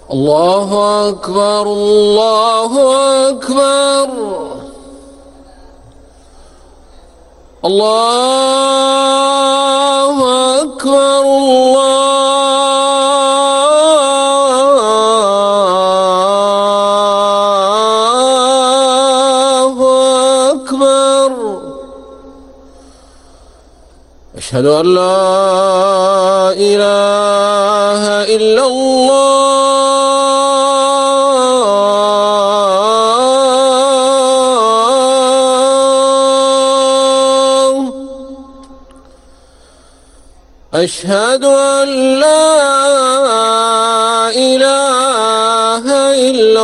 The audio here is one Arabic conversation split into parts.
الله أكبر الله أكبر الله أكبر الله أكبر. أشهد أن لا إله إلا الله. أشهد أن لا إله إلا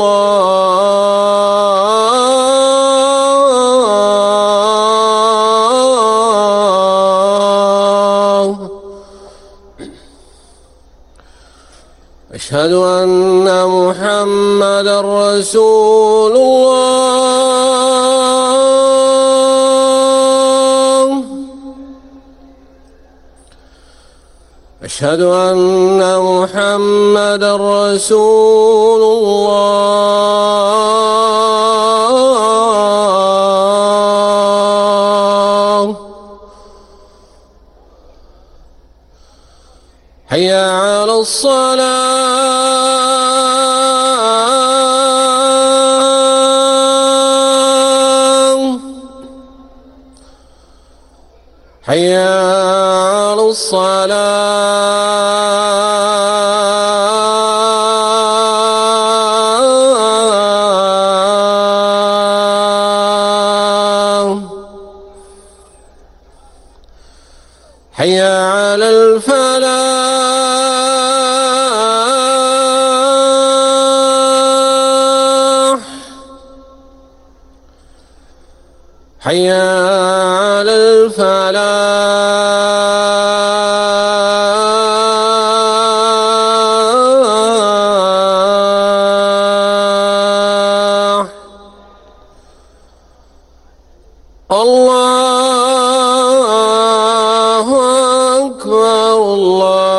الله. أشهد أن محمدًا رسول الله. أشهد أن محمدًا رسول الله. حي على الصلاة. حي على الصلاة. حي على الفلاح. حي على الفلاح. الله أكبر الله